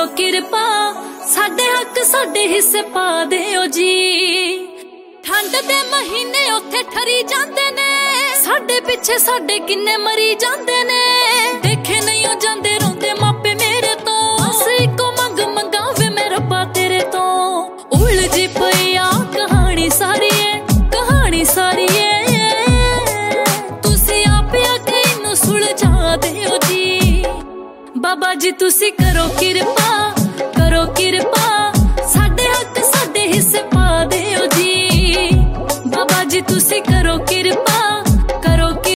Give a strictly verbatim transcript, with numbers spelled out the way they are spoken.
करो किरपा साडे हक साडे हिस्से पा दिओ जी। ठंड दे महीने उत्थे ठरी जांदे ने साडे पिछे साडे किन्ने मरी जांदे ने। देखे नहीं हो जांदे रोंदे मापे मेरे तो बस इको मंग मंगावे मेरा रब्बा तेरे तो। उलझी पई आ कहानी सारी है कहानी सारी है तुसी आप आके इनू सुलझा दिओ जी। बाबा जी तुसी करो किरपा करो किरपा